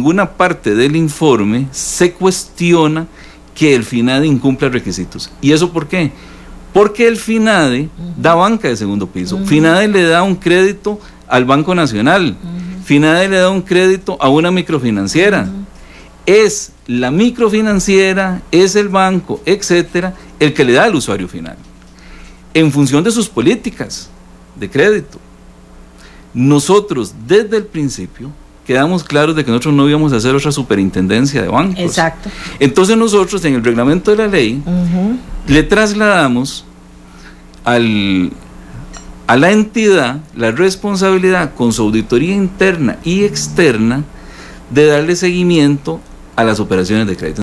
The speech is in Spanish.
alguna parte del informe se cuestiona que el FINADE incumpla requisitos. ¿Y eso por qué? Porque el FINADE da banca de segundo piso. FINADE le da un crédito al Banco Nacional. FINADE le da un crédito a una microfinanciera. Es la microfinanciera, es el banco, etcétera, el que le da al usuario final, en función de sus políticas de crédito. Nosotros, desde el principio, quedamos claros de que nosotros no íbamos a hacer otra superintendencia de bancos. Exacto. Entonces nosotros, en el reglamento de la ley, le trasladamos a la entidad la responsabilidad, con su auditoría interna y externa, de darle seguimiento a las operaciones de crédito.